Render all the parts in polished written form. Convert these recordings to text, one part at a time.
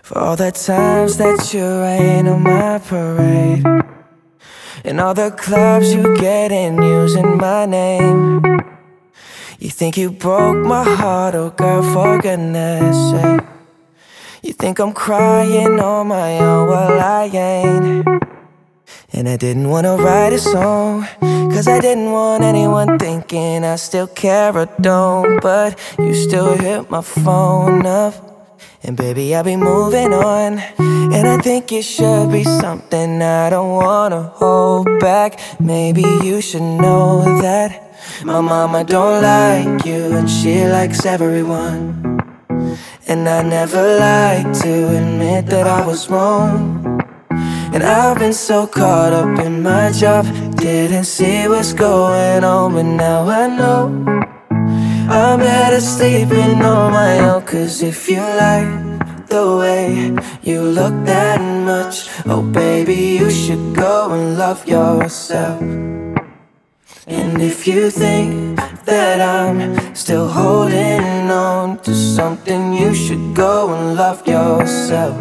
For all the times that you rain on my parade, and all the clubs you get in using my name. You think you broke my heart, oh girl, for goodness sake. You think I'm crying on my own, well I ain't. And I didn't wanna write a song, cause I didn't want anyone thinking I still care or don't. But you still hit my phone up, and baby, I'll be moving on. And I think it should be something I don't wanna hold back. Maybe you should know that my mama don't like you, and she likes everyone. And I never like to admit that I was wrong. And I've been so caught up in my job, didn't see what's going on. But now I know I'm better sleeping on my own. Cause if you like the way you look that much, oh baby, you should go and love yourself. And if you think that I'm still holding on to something, you should go and love yourself.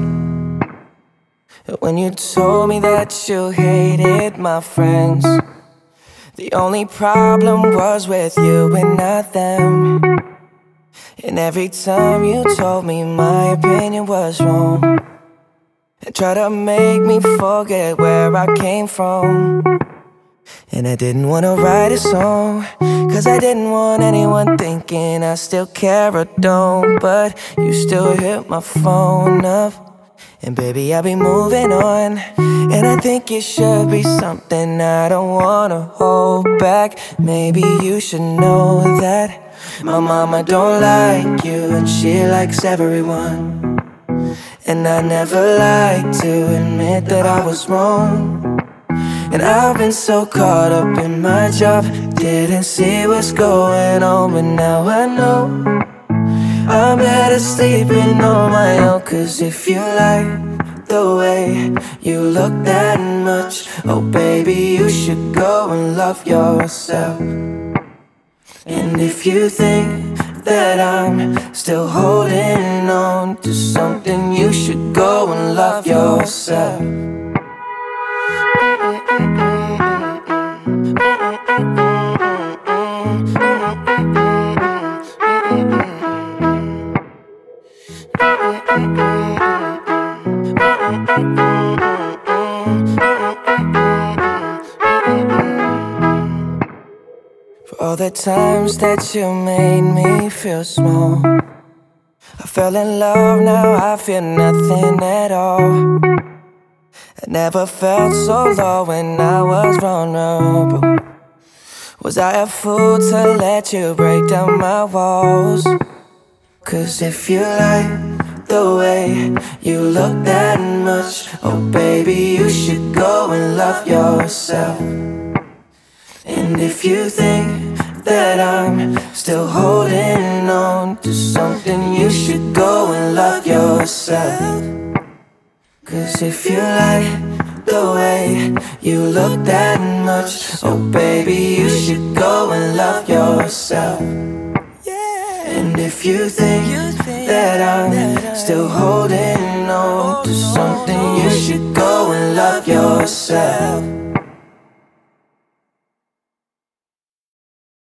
When you told me that you hated my friends, the only problem was with you and not them. And every time you told me my opinion was wrong, and tried to make me forget where I came from. And I didn't wanna write a song, cause I didn't want anyone thinking I still care or don't. But you still hit my phone up, and baby, I'll be moving on. And I think it should be something I don't wanna hold back. Maybe you should know that my mama don't like you, and she likes everyone. And I never like to admit that I was wrong. And I've been so caught up in my job, didn't see what's going on. But now I know I'm better sleeping on my own. Cause if you like the way you look that much, oh baby, you should go and love yourself. And if you think that I'm still holding on to something, you should go and love yourself. For all the times that you made me feel small, I fell in love, now I feel nothing at all. I never felt so low when I was vulnerable. Was I a fool to let you break down my walls? Cause if you like the way you look that much, oh baby, you should go and love yourself. And if you think that I'm still holding on to something, you should go and love yourself. Cause if you like the way you look that much, oh baby, you should go and love yourself. And if you think that I'm still holding on to something, you should go and love yourself.